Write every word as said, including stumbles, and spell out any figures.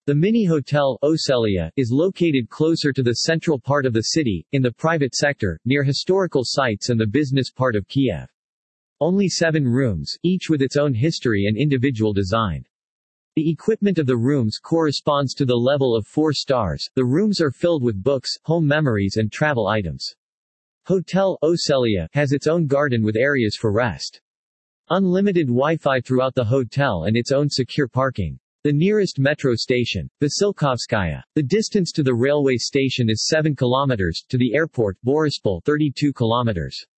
The mini-hotel, Oselia, is located closer to the central part of the city, in the private sector, near historical sites and the business part of Kiev. Only seven rooms, each with its own history and individual design. The equipment of the rooms corresponds to the level of four stars. The rooms are filled with books, home memories and travel items. Hotel Oselia has its own garden with areas for rest. Unlimited Wi-Fi throughout the hotel and its own secure parking. The nearest metro station, Vasilkovskaya. The distance to the railway station is seven kilometers, to the airport, Borispol, thirty-two kilometers.